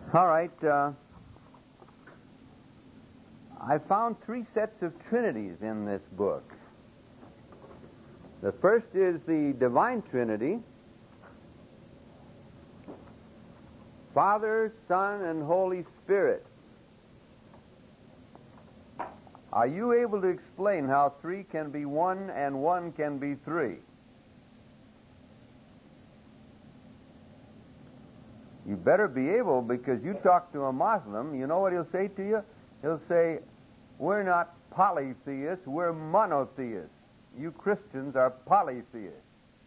All right. I found three sets of trinities in this book. The first is the Divine Trinity: Father, Son, and Holy Spirit. Are you able to explain how three can be one and one can be three? You better be able, because you talk to a Muslim, you know what he'll say to you? He'll say, we're not polytheists, we're monotheists. You Christians are polytheists.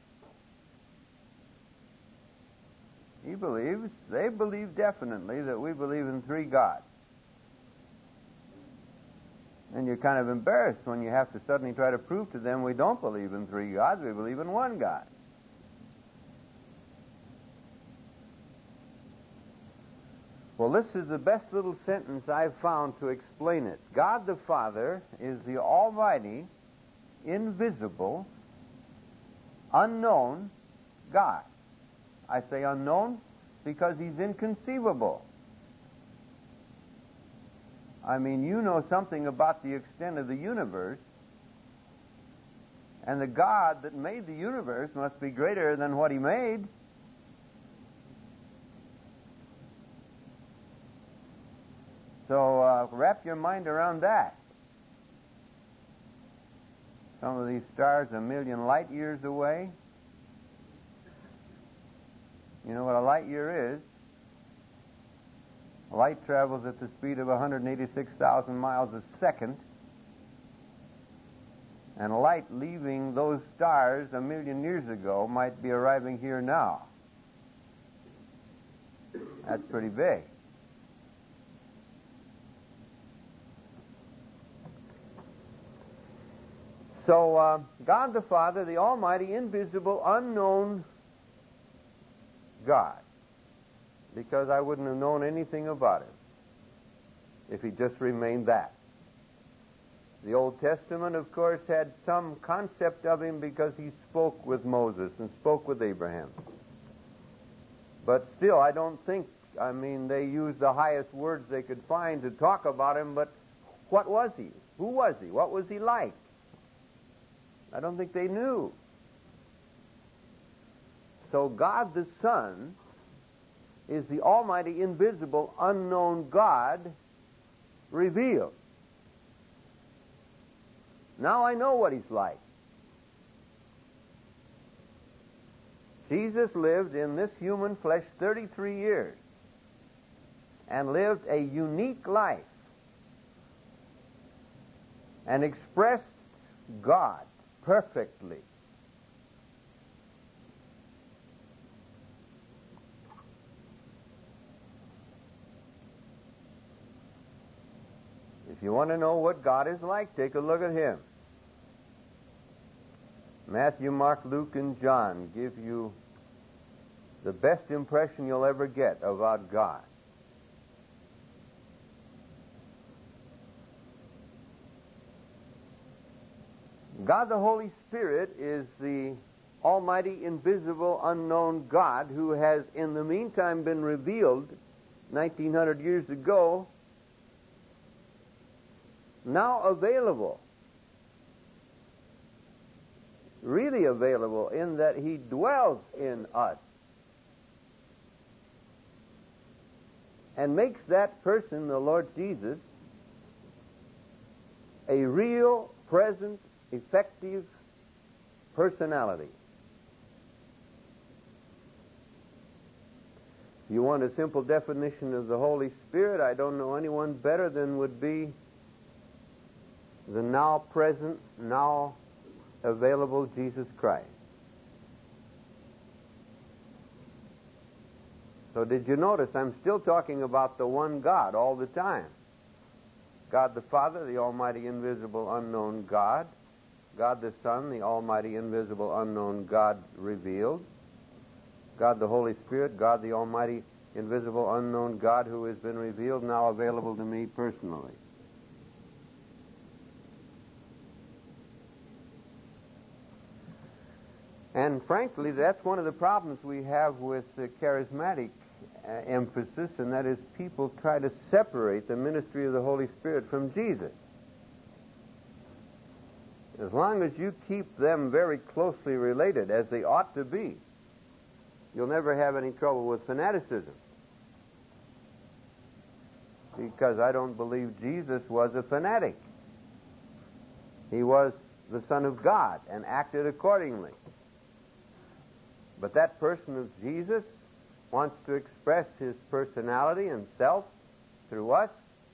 They believe definitely that we believe in three gods. And you're kind of embarrassed when you have to suddenly try to prove to them we don't believe in three gods, we believe in one God. Well, this is the best little sentence I've found to explain it. God the Father is the almighty, invisible, unknown God. I say unknown because he's inconceivable. I mean, you know something about the extent of the universe, and the God that made the universe must be greater than what he made. So wrap your mind around that. Some of these stars a million light years away. You know what a light year is? Light travels at the speed of 186,000 miles a second. And light leaving those stars a million years ago might be arriving here now. That's pretty big. So, God the Father, the almighty, invisible, unknown God. Because I wouldn't have known anything about him if he just remained that. The Old Testament, of course, had some concept of him because he spoke with Moses and spoke with Abraham. But still, I don't think, they used the highest words they could find to talk about him, but what was he? Who was he? What was he like? I don't think they knew. So God the Son is the almighty, invisible, unknown God revealed. Now I know what he's like. Jesus lived in this human flesh 33 years and lived a unique life and expressed God perfectly. If you want to know what God is like, take a look at him. Matthew, Mark, Luke, and John give you the best impression you'll ever get about God. God the Holy Spirit is the almighty, invisible, unknown God who has in the meantime been revealed 1900 years ago, now available. Really available in that he dwells in us and makes that person, the Lord Jesus, a real, present, effective personality. If you want a simple definition of the Holy Spirit, I don't know anyone better than would be the now present, now available Jesus Christ. So did you notice I'm still talking about the one God all the time? God the Father, the almighty, invisible, unknown God. God the Son, the almighty, invisible, unknown God revealed. God the Holy Spirit, God the almighty, invisible, unknown God who has been revealed, now available to me personally. And frankly, that's one of the problems we have with charismatic emphasis, and that is people try to separate the ministry of the Holy Spirit from Jesus. As long as you keep them very closely related, as they ought to be, you'll never have any trouble with fanaticism. Because I don't believe Jesus was a fanatic. He was the Son of God and acted accordingly. But that person of Jesus wants to express his personality and self through us.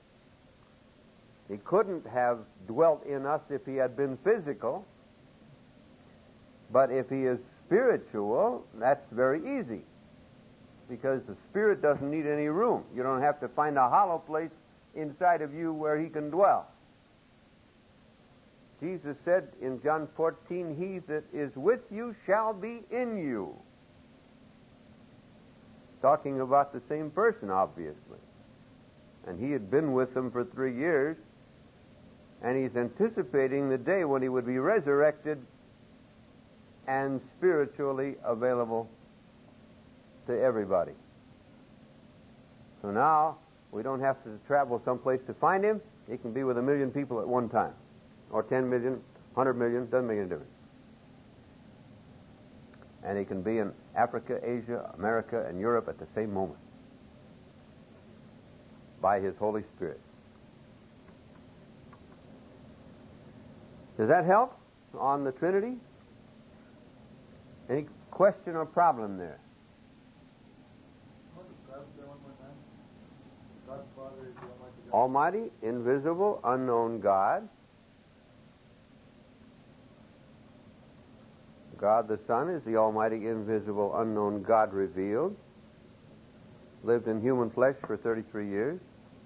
He couldn't have dwelt in us if he had been physical. But if he is spiritual, that's very easy. Because the Spirit doesn't need any room. You don't have to find a hollow place inside of you where he can dwell. Jesus said in John 14, "He that is with you shall be in you." Talking about the same person, obviously. And he had been with them for 3 years, and he's anticipating the day when he would be resurrected and spiritually available to everybody. So now, we don't have to travel someplace to find him. He can be with 1 million people at one time. Or 10 million, 100 million, doesn't make any difference. And he can be in Africa, Asia, America, and Europe at the same moment. By his Holy Spirit. Does that help on the Trinity? Any question or problem there? Almighty, invisible, unknown God. God the Son is the almighty, invisible, unknown God revealed. Lived in human flesh for 33 years.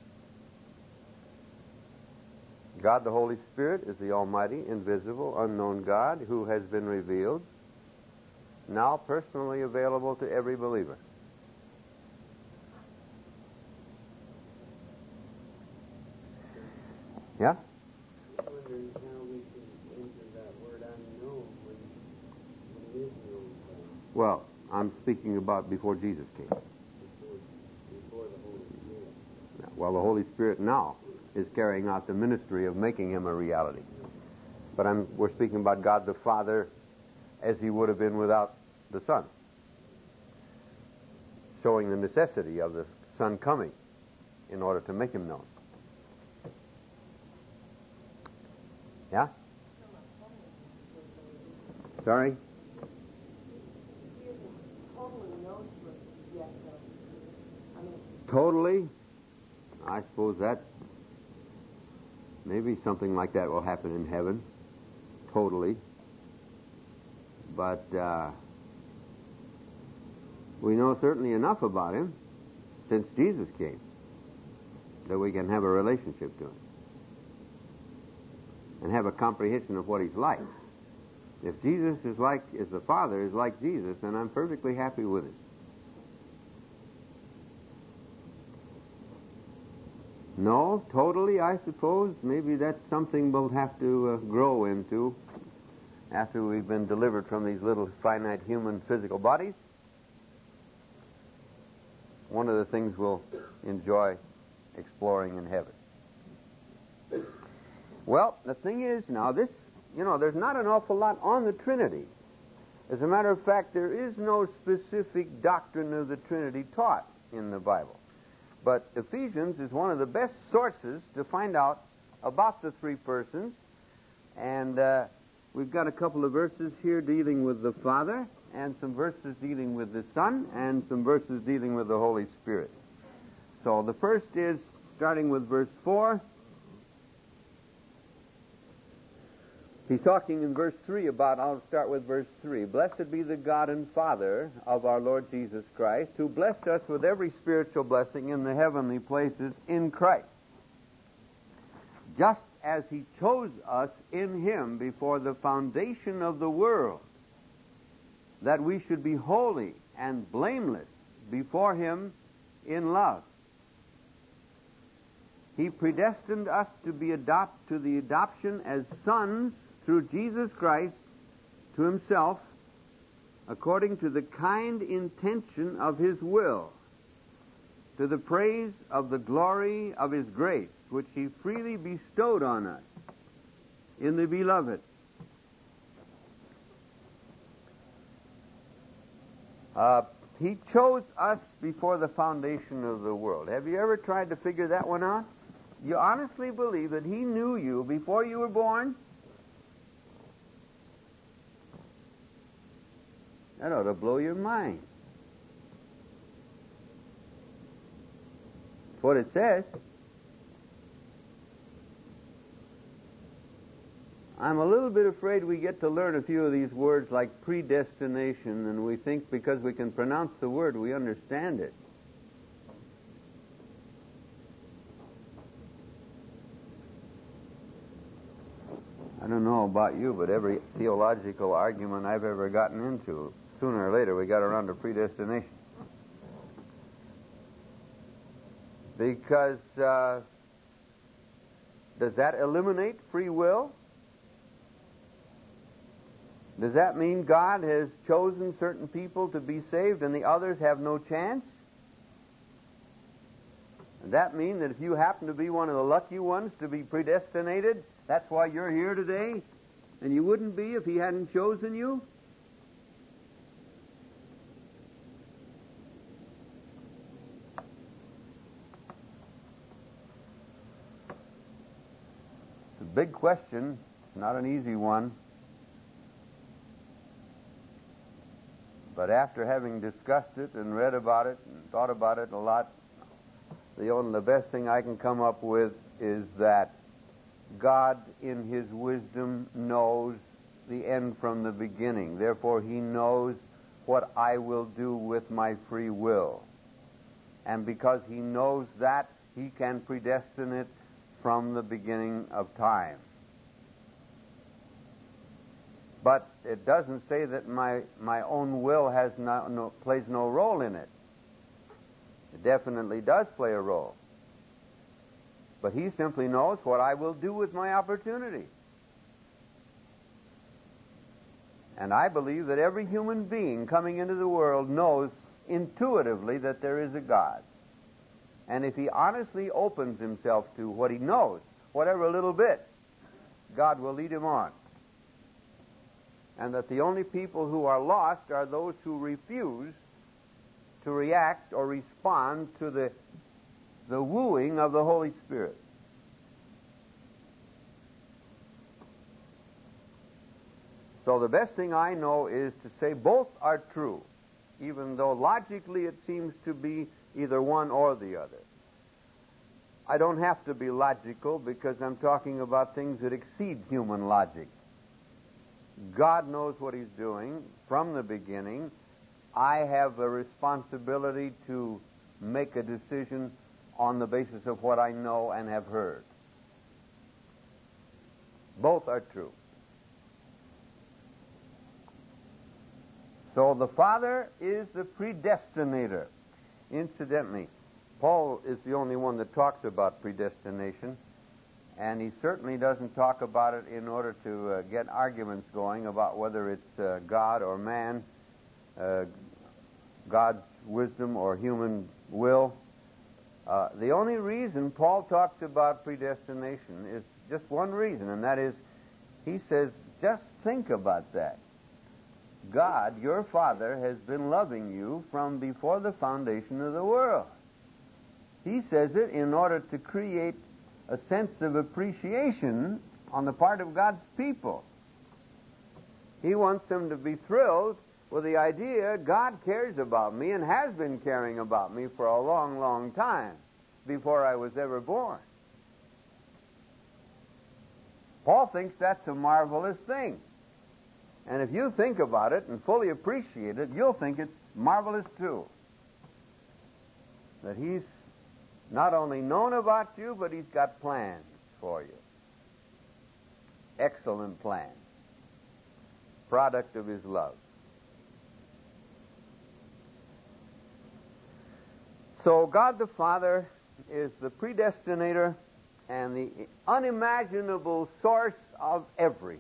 God the Holy Spirit is the almighty, invisible, unknown God who has been revealed, now personally available to every believer. Yeah? I'm wondering how we can enter that word unknown when it is known. Well, I'm speaking about before Jesus came. Before the Holy Spirit. Well, the Holy Spirit now is carrying out the ministry of making him a reality. But we're speaking about God the Father as he would have been without the Son. Showing the necessity of the Son coming in order to make him known. Yeah? Sorry? Totally? I suppose that maybe something like that will happen in heaven. Totally. But we know certainly enough about him since Jesus came that we can have a relationship to him and have a comprehension of what he's like. If Jesus is like, if the Father is like Jesus, then I'm perfectly happy with it. No, totally, I suppose. Maybe that's something we'll have to grow into after we've been delivered from these little finite human physical bodies. One of the things we'll enjoy exploring in heaven. Well, the thing is now, there's not an awful lot on the Trinity. As a matter of fact, there is no specific doctrine of the Trinity taught in the Bible. But Ephesians is one of the best sources to find out about the three persons. And we've got a couple of verses here dealing with the Father, and some verses dealing with the Son, and some verses dealing with the Holy Spirit. So the first is, starting with verse 4, he's talking in verse 3 about, I'll start with verse 3. Blessed be the God and Father of our Lord Jesus Christ, who blessed us with every spiritual blessing in the heavenly places in Christ, just as he chose us in him before the foundation of the world, that we should be holy and blameless before him in love. He predestined us to be to the adoption as sons through Jesus Christ to himself, according to the kind intention of his will, to the praise of the glory of His grace, which He freely bestowed on us in the Beloved. He chose us before the foundation of the world. Have you ever tried to figure that one out? You honestly believe that He knew you before you were born? That ought to blow your mind. That's what it says. I'm a little bit afraid we get to learn a few of these words like predestination, and we think because we can pronounce the word, we understand it. I don't know about you, but every theological argument I've ever gotten into, sooner or later we got around to predestination. Because does that eliminate free will? Does that mean God has chosen certain people to be saved and the others have no chance? Does that mean that if you happen to be one of the lucky ones to be predestinated, that's why you're here today, and you wouldn't be if He hadn't chosen you? It's a big question, not an easy one. But after having discussed it and read about it and thought about it a lot, the best thing I can come up with is that God, in His wisdom, knows the end from the beginning. Therefore, He knows what I will do with my free will. And because He knows that, He can predestine it from the beginning of time. But it doesn't say that my own will plays no role in it. It definitely does play a role. But He simply knows what I will do with my opportunity. And I believe that every human being coming into the world knows intuitively that there is a God. And if he honestly opens himself to what he knows, whatever little bit, God will lead him on. And that the only people who are lost are those who refuse to react or respond to the wooing of the Holy Spirit. So the best thing I know is to say both are true, even though logically it seems to be either one or the other. I don't have to be logical because I'm talking about things that exceed human logic. God knows what He's doing from the beginning. I have a responsibility to make a decision on the basis of what I know and have heard. Both are true. So the Father is the predestinator. Incidentally, Paul is the only one that talks about predestination, and he certainly doesn't talk about it in order to get arguments going about whether it's God or man, God's wisdom or human will. The only reason Paul talks about predestination is just one reason, and that is, he says, just think about that. God, your Father, has been loving you from before the foundation of the world. He says it in order to create a sense of appreciation on the part of God's people. He wants them to be thrilled with the idea God cares about me and has been caring about me for a long, long time before I was ever born. Paul thinks that's a marvelous thing. And if you think about it and fully appreciate it, you'll think it's marvelous too. That He's not only known about you, but He's got plans for you. Excellent plans. Product of His love. So God the Father is the predestinator and the unimaginable source of everything.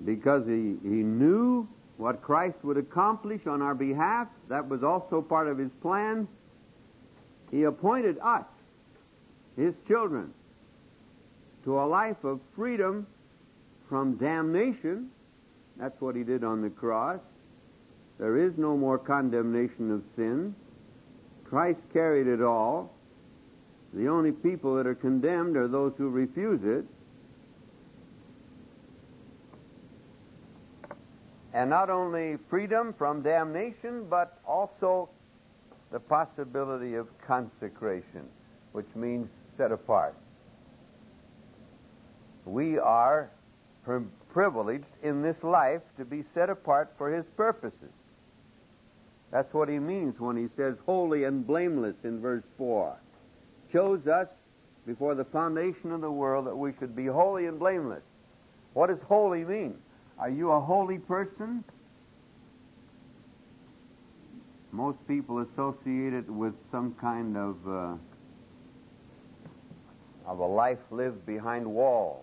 because he knew what Christ would accomplish on our behalf. That was also part of his plan. He appointed us, his children, to a life of freedom from damnation. That's what he did on the cross. There is no more condemnation of sin. Christ carried it all. The only people that are condemned are those who refuse it. And not only freedom from damnation, but also the possibility of consecration, which means set apart. We are privileged in this life to be set apart for his purposes. That's what he means when he says holy and blameless in verse 4. Chose us before the foundation of the world that we should be holy and blameless. What does holy mean? Are you a holy person? Most people associate it with some kind of a life lived behind walls.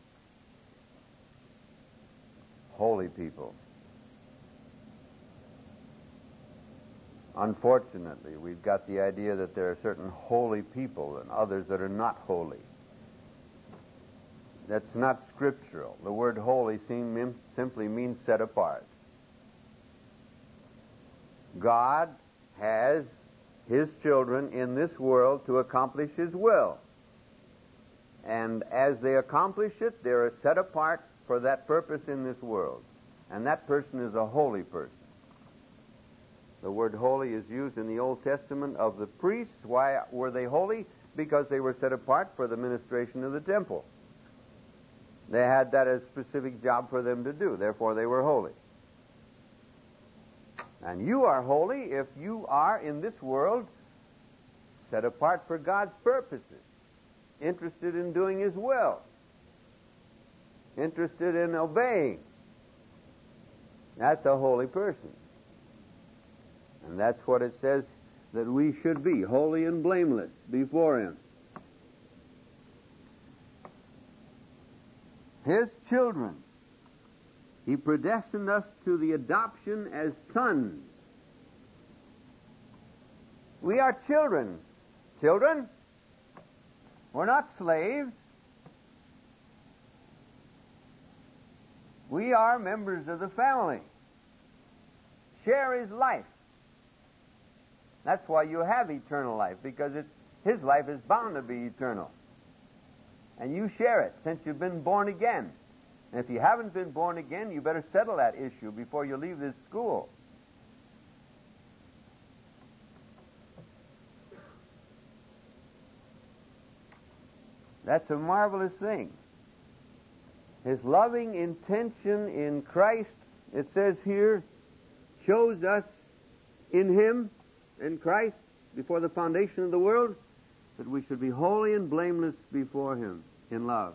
Holy people. Unfortunately, we've got the idea that there are certain holy people and others that are not holy. That's not scriptural. The word holy simply means set apart. God has his children in this world to accomplish his will. And as they accomplish it, they are set apart for that purpose in this world. And that person is a holy person. The word holy is used in the Old Testament of the priests. Why were they holy? Because they were set apart for the ministration of the temple. They had that as a specific job for them to do. Therefore, they were holy. And you are holy if you are in this world set apart for God's purposes, interested in doing his will, interested in obeying. That's a holy person. And that's what it says that we should be, holy and blameless before him. His children. He predestined us to the adoption as sons. We are children. Children? We're not slaves. We are members of the family. Share his life. That's why you have eternal life, because his life is bound to be eternal. And you share it since you've been born again. And if you haven't been born again, you better settle that issue before you leave this school. That's a marvelous thing. His loving intention in Christ, it says here, chose us in him, in Christ, before the foundation of the world, that we should be holy and blameless before him in love.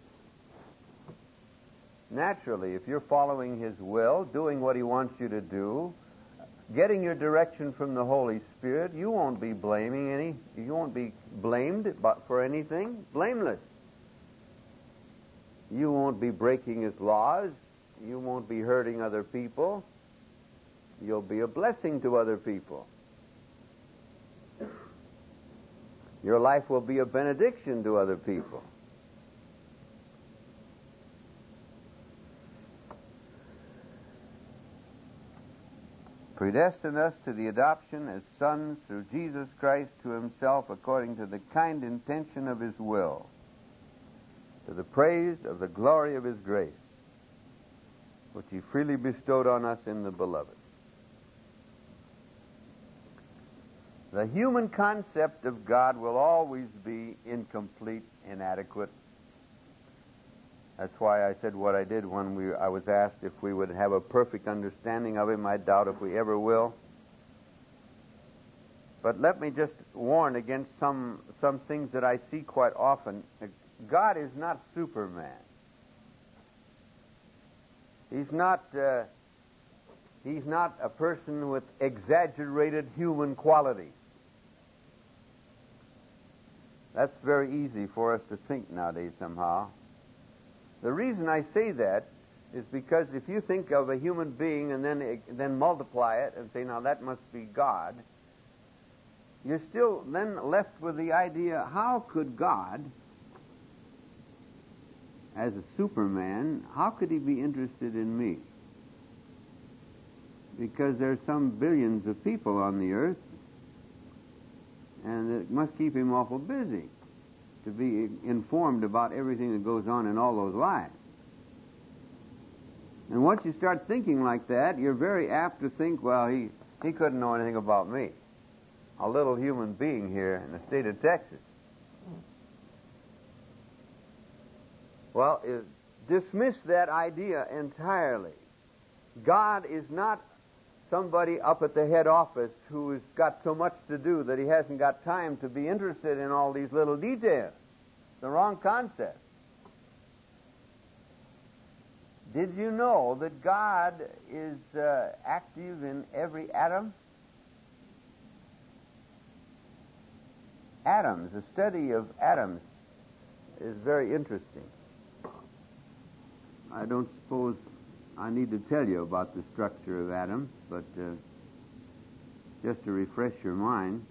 Naturally, if you're following his will, doing what he wants you to do, getting your direction from the Holy Spirit, you won't be you won't be blamed for anything. Blameless. You won't be breaking his laws. You won't be hurting other people. You'll be a blessing to other people. Your life will be a benediction to other people. Predestined us to the adoption as sons through Jesus Christ to himself according to the kind intention of his will, to the praise of the glory of his grace, which he freely bestowed on us in the beloved. The human concept of God will always be incomplete, inadequate. That's why I said what I did when I was asked if we would have a perfect understanding of him. I doubt if we ever will. But let me just warn against some things that I see quite often. God is not Superman. He's not a person with exaggerated human qualities. That's very easy for us to think nowadays somehow. The reason I say that is because if you think of a human being and then multiply it and say, now that must be God, you're still then left with the idea, how could God, as a Superman, how could he be interested in me? Because there's some billions of people on the earth, and it must keep him awful busy to be informed about everything that goes on in all those lives. And once you start thinking like that, you're very apt to think, well, he couldn't know anything about me, a little human being here in the state of Texas. Well, dismiss that idea entirely. God is not somebody up at the head office who has got so much to do that he hasn't got time to be interested in all these little details. The wrong concept. Did you know that God is active in every atom? Atoms, the study of atoms is very interesting. I don't suppose I need to tell you about the structure of atoms, but just to refresh your mind,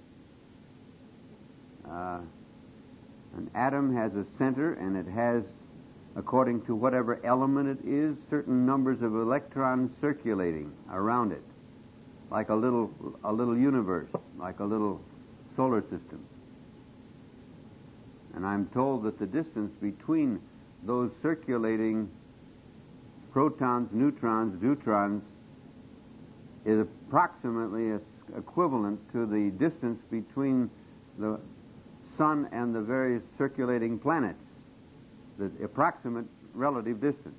an atom has a center, and it has, according to whatever element it is, certain numbers of electrons circulating around it, like a little universe, like a little solar system. And I'm told that the distance between those circulating protons, neutrons, deuterons is approximately equivalent to the distance between the sun and the various circulating planets, the approximate relative distance.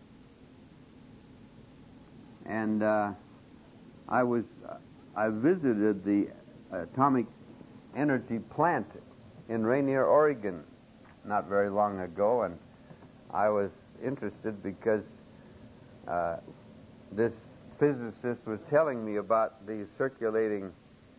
And I visited the atomic energy plant in Rainier, Oregon, not very long ago, and I was interested because this physicist was telling me about the circulating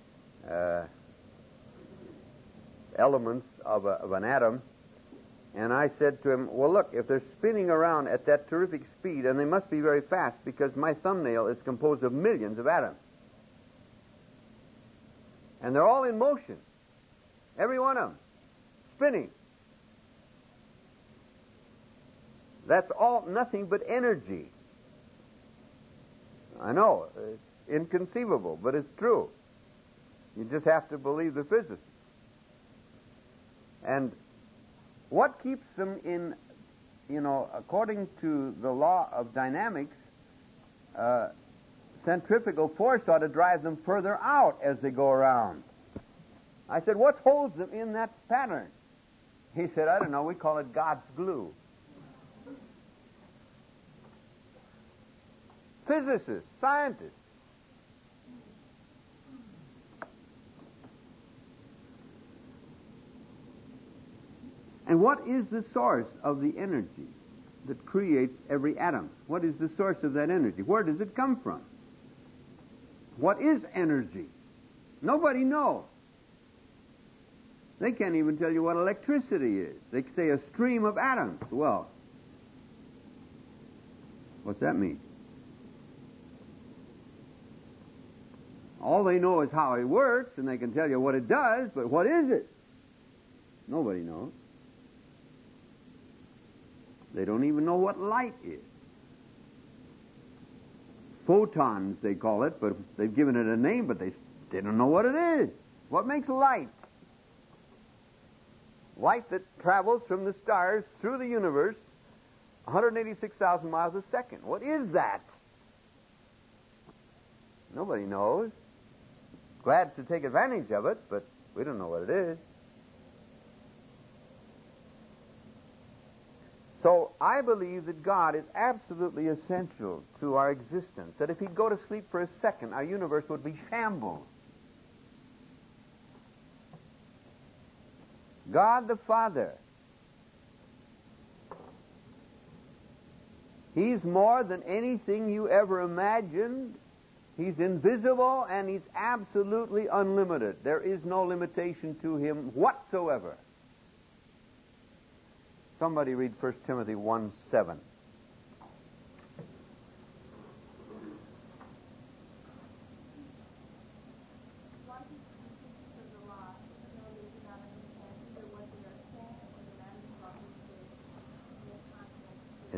elements of an atom, and I said to him, well, look, if they're spinning around at that terrific speed, and they must be very fast because my thumbnail is composed of millions of atoms, and they're all in motion, every one of them, spinning. That's all nothing but energy. I know, it's inconceivable, but it's true. You just have to believe the physicists. And what keeps them in, according to the law of dynamics, centrifugal force ought to drive them further out as they go around. I said, what holds them in that pattern? He said, I don't know, we call it God's glue. Physicists, scientists. And what is the source of the energy that creates every atom? What is the source of that energy? Where does it come from? What is energy? Nobody knows. They can't even tell you what electricity is. They say a stream of atoms. Well, what's that mean? All they know is how it works, and they can tell you what it does, but what is it? Nobody knows. They don't even know what light is. Photons, they call it, but they've given it a name, but they don't know what it is. What makes light? Light that travels from the stars through the universe 186,000 miles a second. What is that? Nobody knows. Glad to take advantage of it, but we don't know what it is. So I believe that God is absolutely essential to our existence, that if he'd go to sleep for a second, our universe would be shambles. God the Father, he's more than anything you ever imagined. He's invisible, and he's absolutely unlimited. There is no limitation to him whatsoever. Somebody read 1 Timothy 1:7.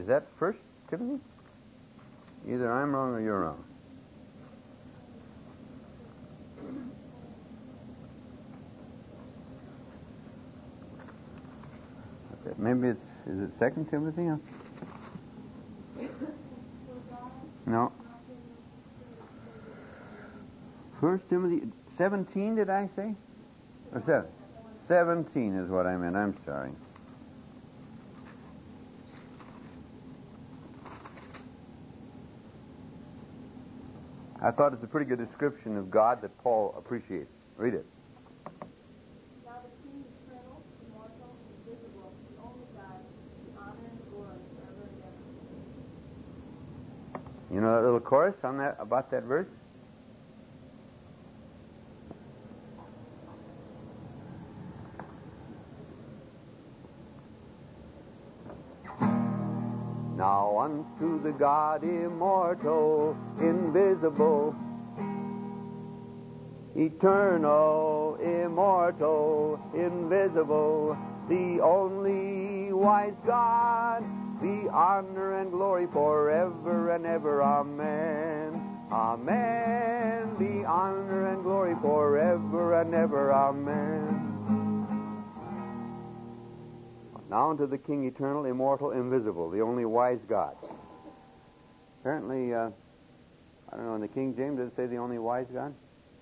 Is that 1 Timothy? Either I'm wrong or you're wrong. Okay, maybe is it 2 Timothy? No. 1 Timothy 17, did I say? Or 7? 17 is what I meant. I'm sorry. I thought it's a pretty good description of God that Paul appreciates. Read it. Now the King, eternal, immortal, invisible, the only God, the honor and glory forever and ever. You know that little chorus on that about that verse? Now unto the God immortal, invisible, eternal, immortal, invisible, the only wise God, be honor and glory forever and ever. Amen. Amen. Be honor and glory forever and ever. Amen. Now unto the King, eternal, immortal, invisible, the only wise God. Apparently, I don't know, in the King James, does it say the only wise God?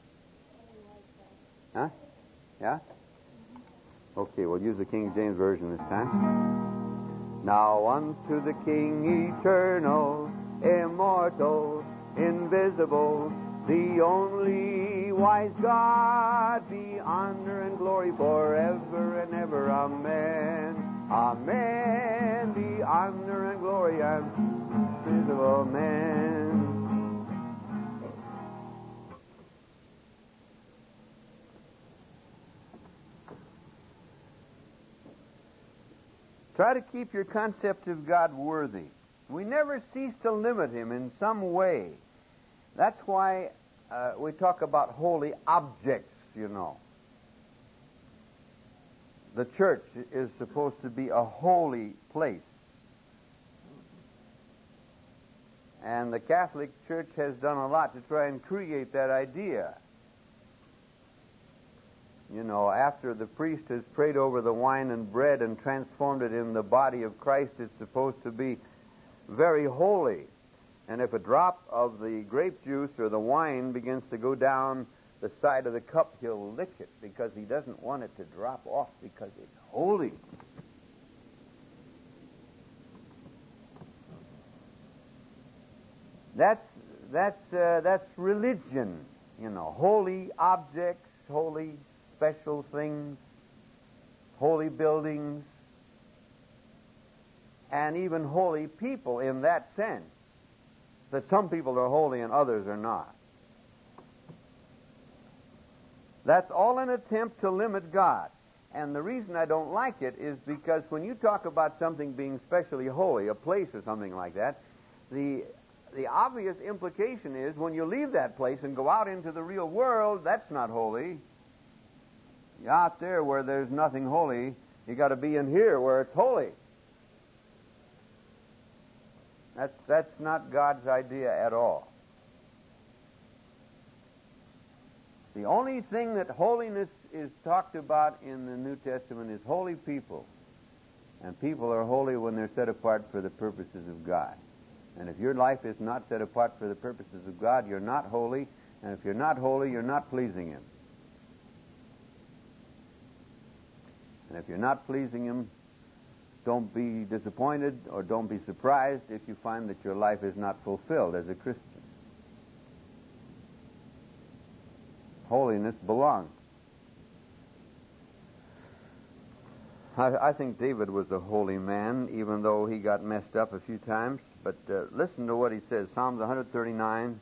Huh? Yeah? Okay, we'll use the King James Version this time. Now unto the King, eternal, immortal, invisible, the only wise God, be honor and glory forever and ever. Amen. Amen. The honor and glory and visible. Amen. Try to keep your concept of God worthy. We never cease to limit Him in some way. That's why we talk about holy objects, you know. The church is supposed to be a holy place. And the Catholic Church has done a lot to try and create that idea. You know, after the priest has prayed over the wine and bread and transformed it in the body of Christ, it's supposed to be very holy. And if a drop of the grape juice or the wine begins to go down the side of the cup, he'll lick it because he doesn't want it to drop off because it's holy. That's religion, you know. Holy objects, holy special things, holy buildings, and even holy people in that sense. That some people are holy and others are not. That's all an attempt to limit God. And the reason I don't like it is because when you talk about something being specially holy, a place or something like that, the obvious implication is when you leave that place and go out into the real world, that's not holy. You're out there where there's nothing holy. You got to be in here where it's holy. That's not God's idea at all. The only thing that holiness is talked about in the New Testament is holy people. And people are holy when they're set apart for the purposes of God. And if your life is not set apart for the purposes of God, you're not holy. And if you're not holy, you're not pleasing Him. And if you're not pleasing Him, don't be disappointed or don't be surprised if you find that your life is not fulfilled as a Christian. Holiness belongs. I think David was a holy man, even though he got messed up a few times. But listen to what he says, Psalms 139.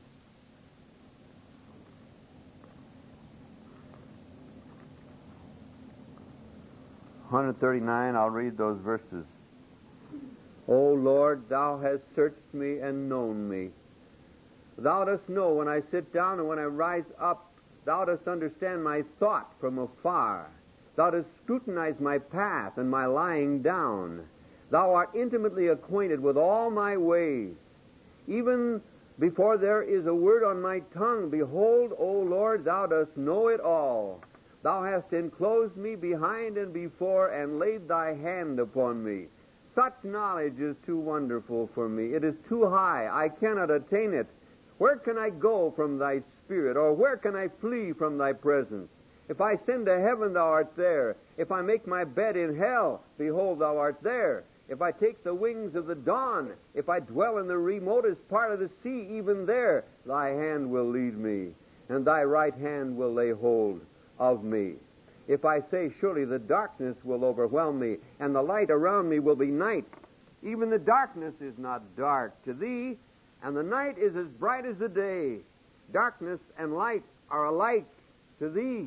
I'll read those verses. O Lord, thou hast searched me and known me. Thou dost know when I sit down and when I rise up. Thou dost understand my thought from afar. Thou dost scrutinize my path and my lying down. Thou art intimately acquainted with all my ways. Even before there is a word on my tongue, behold, O Lord, thou dost know it all. Thou hast enclosed me behind and before, and laid thy hand upon me. Such knowledge is too wonderful for me. It is too high. I cannot attain it. Where can I go from thy spirit, or where can I flee from thy presence? If I ascend to heaven, thou art there. If I make my bed in hell, behold, thou art there. If I take the wings of the dawn, if I dwell in the remotest part of the sea, even there thy hand will lead me, and thy right hand will lay hold of me. If I say, surely the darkness will overwhelm me, and the light around me will be night, even the darkness is not dark to thee, and the night is as bright as the day. Darkness and light are alike to thee.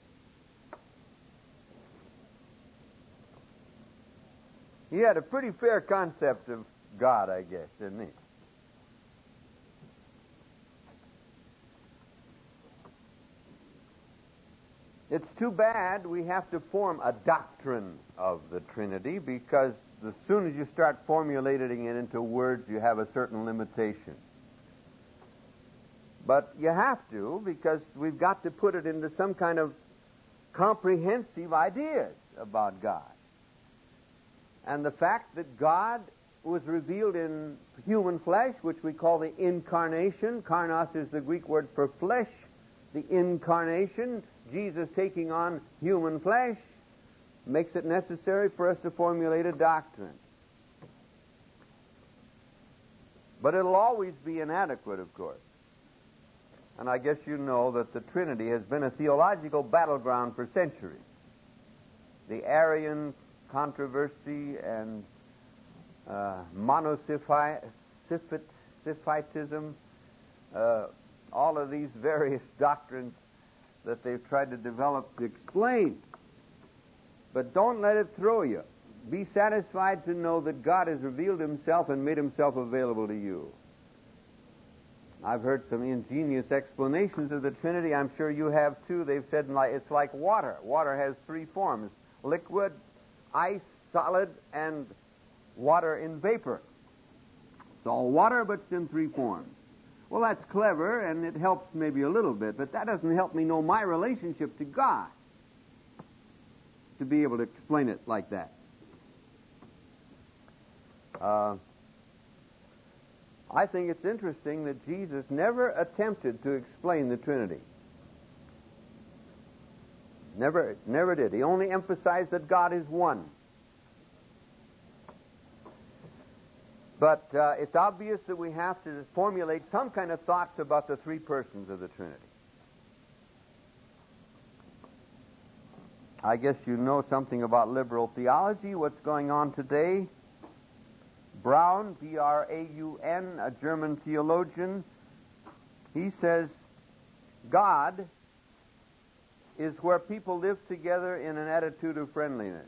He had a pretty fair concept of God, I guess, didn't he? It's too bad we have to form a doctrine of the Trinity, because as soon as you start formulating it into words, you have a certain limitation. But you have to, because we've got to put it into some kind of comprehensive ideas about God. And the fact that God was revealed in human flesh, which we call the incarnation. Karnos is the Greek word for flesh. The incarnation, Jesus taking on human flesh, makes it necessary for us to formulate a doctrine. But it'll always be inadequate, of course. And I guess you know that the Trinity has been a theological battleground for centuries. The Arian controversy and monophysitism, all of these various doctrines that they've tried to develop to explain. But don't let it throw you. Be satisfied to know that God has revealed himself and made himself available to you. I've heard some ingenious explanations of the Trinity. I'm sure you have too. They've said it's like water. Water has three forms: liquid, ice, solid, and water in vapor. It's all water, but it's in three forms. Well, that's clever, and it helps maybe a little bit, but that doesn't help me know my relationship to God to be able to explain it like that. I think it's interesting that Jesus never attempted to explain the Trinity. Never did. He only emphasized that God is one. But it's obvious that we have to formulate some kind of thoughts about the three persons of the Trinity. I guess you know something about liberal theology, what's going on today. Braun, B-R-A-U-N, a German theologian, he says, God is where people live together in an attitude of friendliness.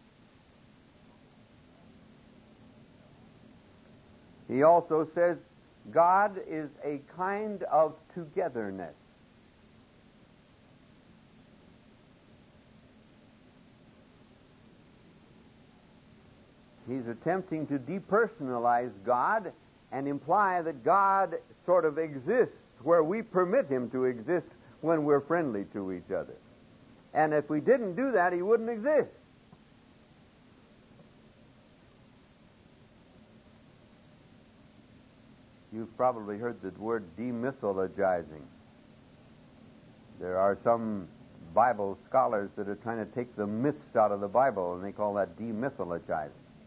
He also says God is a kind of togetherness. He's attempting to depersonalize God and imply that God sort of exists where we permit him to exist when we're friendly to each other. And if we didn't do that, he wouldn't exist. You've probably heard the word demythologizing. There are some Bible scholars that are trying to take the myths out of the Bible, and they call that demythologizing.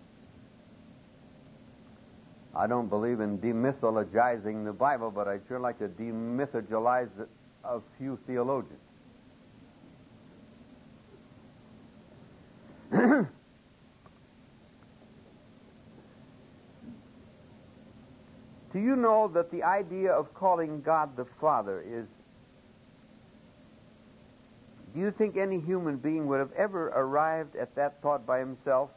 I don't believe in demythologizing the Bible, but I'd sure like to demythologize a few theologians. Do you know that the idea of calling God the Father is... Do you think any human being would have ever arrived at that thought by himself?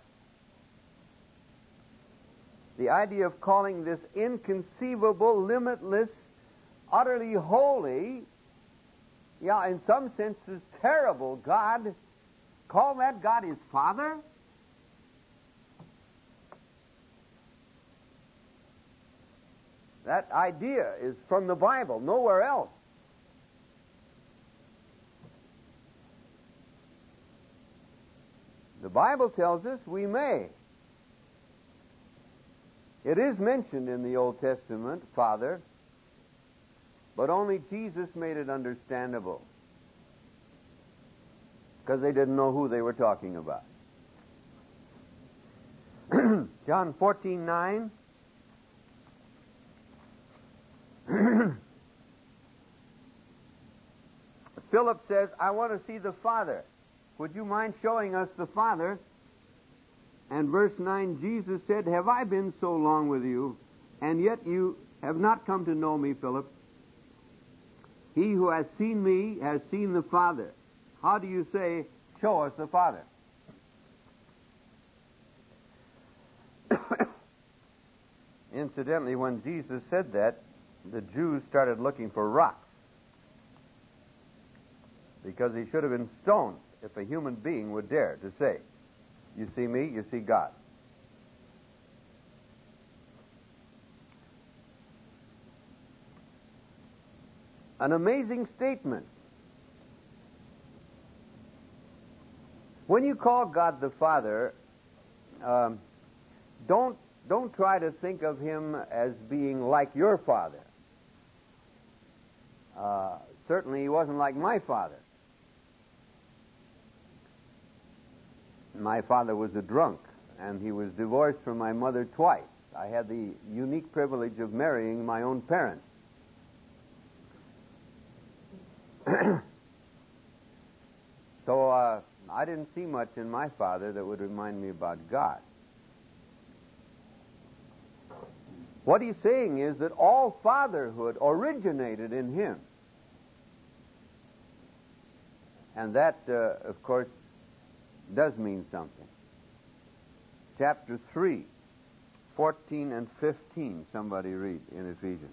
The idea of calling this inconceivable, limitless, utterly holy, in some senses terrible God, call that God his Father? That idea is from the Bible, nowhere else. The Bible tells us we may. It is mentioned in the Old Testament, Father, but only Jesus made it understandable, because they didn't know who they were talking about. John 14:9. Philip says, I want to see the Father. Would you mind showing us the Father? And verse 9, Jesus said, have I been so long with you, and yet you have not come to know me, Philip? He who has seen me has seen the Father. How do you say, show us the Father? Incidentally, when Jesus said that, the Jews started looking for rocks, because he should have been stoned if a human being would dare to say, you see me, you see God. An amazing statement. When you call God the Father, don't try to think of him as being like your father. Certainly he wasn't like my father. My father was a drunk, and he was divorced from my mother twice. I had the unique privilege of marrying my own parents. So I didn't see much in my father that would remind me about God. What he's saying is that all fatherhood originated in him. And that, of course, does mean something. Chapter 3, 14 and 15, somebody read in Ephesians.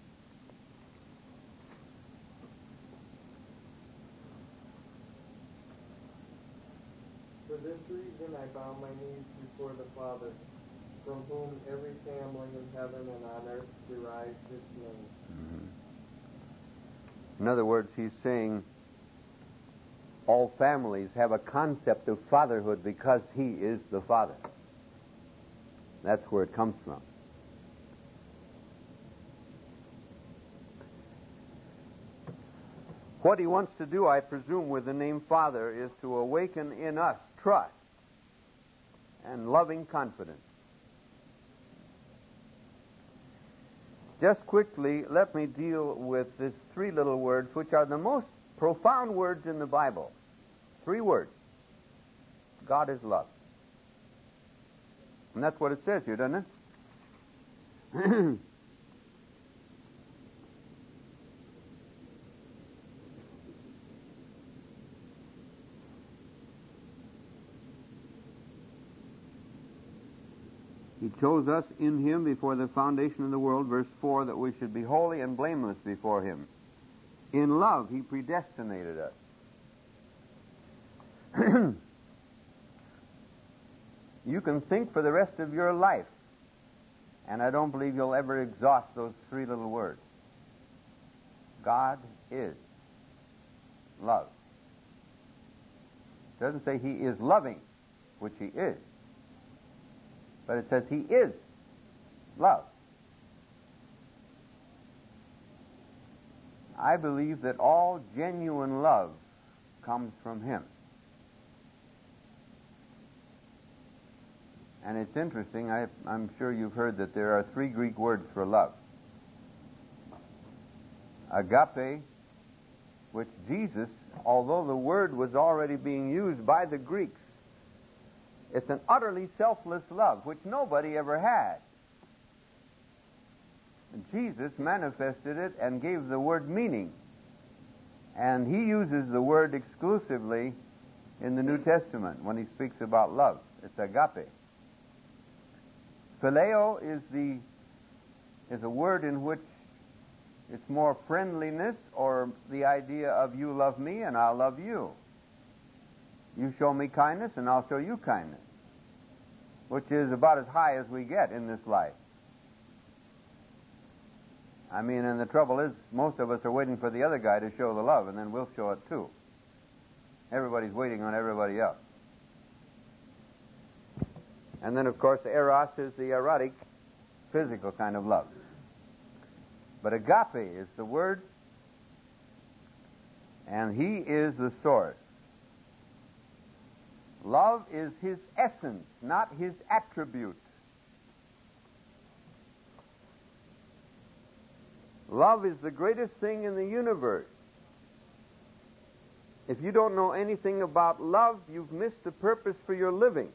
For this reason I bow my knees before the Father, from whom every family in heaven and on earth derives its name. Mm-hmm. In other words, he's saying all families have a concept of fatherhood because he is the Father. That's where it comes from. What he wants to do, I presume, with the name Father is to awaken in us trust and loving confidence. Just quickly, let me deal with these three little words, which are the most profound words in the Bible. 3 words. God is love. And that's what it says here, doesn't it? He chose us in him before the foundation of the world, verse 4, that we should be holy and blameless before him. In love, he predestinated us. You can think for the rest of your life, and I don't believe you'll ever exhaust those 3 little words. God is love. It doesn't say he is loving, which he is, but it says he is love. I believe that all genuine love comes from him. And it's interesting, I'm sure you've heard that there are 3 Greek words for love. Agape, which Jesus, although the word was already being used by the Greeks, it's an utterly selfless love, which nobody ever had. And Jesus manifested it and gave the word meaning. And he uses the word exclusively in the New Testament when he speaks about love. It's agape. Phileo is a word in which it's more friendliness, or the idea of you love me and I'll love you. You show me kindness and I'll show you kindness, which is about as high as we get in this life. I mean, and the trouble is, most of us are waiting for the other guy to show the love, and then we'll show it too. Everybody's waiting on everybody else. And then, of course, eros is the erotic, physical kind of love. But agape is the word, and he is the source. Love is his essence, not his attribute. Love is the greatest thing in the universe. If you don't know anything about love, you've missed the purpose for your living.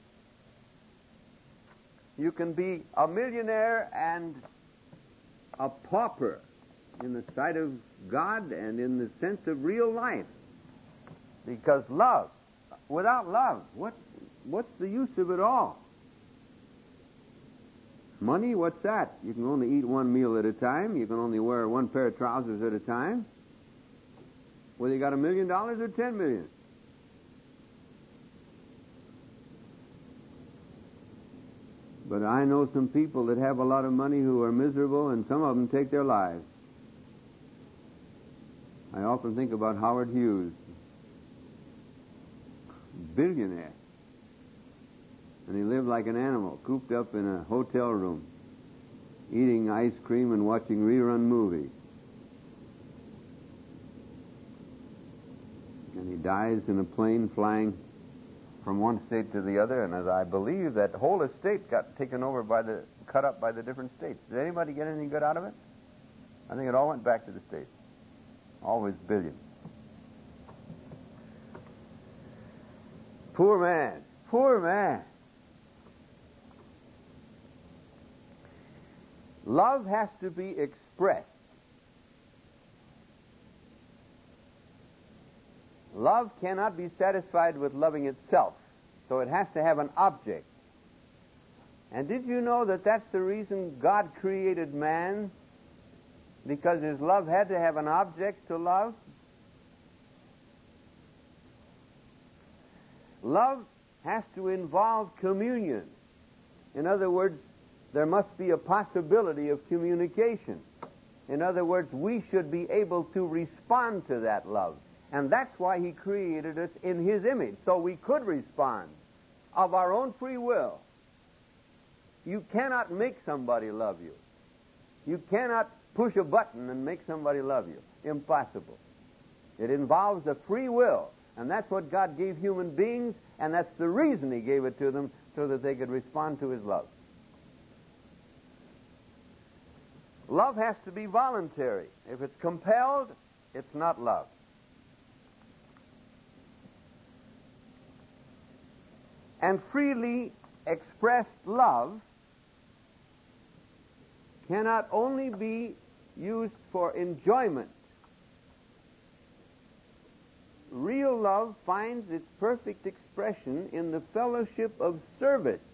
You can be a millionaire and a pauper in the sight of God and in the sense of real life. Because love, without love, what's the use of it all? Money, what's that? You can only eat one meal at a time. You can only wear one pair of trousers at a time. Whether you got $1 million or $10 million. But I know some people that have a lot of money who are miserable, and some of them take their lives. I often think about Howard Hughes, billionaire. And he lived like an animal, cooped up in a hotel room, eating ice cream and watching rerun movies. And he dies in a plane flying from one state to the other, and as I believe that whole estate got taken over cut up by the different states. Did anybody get anything good out of it? I think it all went back to the states. Always billions. Poor man. Poor man. Love has to be expressed. Love cannot be satisfied with loving itself, so it has to have an object. And did you know that that's the reason God created man? Because his love had to have an object to love? Love has to involve communion. In other words, there must be a possibility of communication. In other words, we should be able to respond to that love. And that's why he created us in his image, so we could respond of our own free will. You cannot make somebody love you. You cannot push a button and make somebody love you. Impossible. It involves a free will, and that's what God gave human beings, and that's the reason he gave it to them, so that they could respond to his love. Love has to be voluntary. If it's compelled, it's not love. And freely expressed love cannot only be used for enjoyment. Real love finds its perfect expression in the fellowship of service.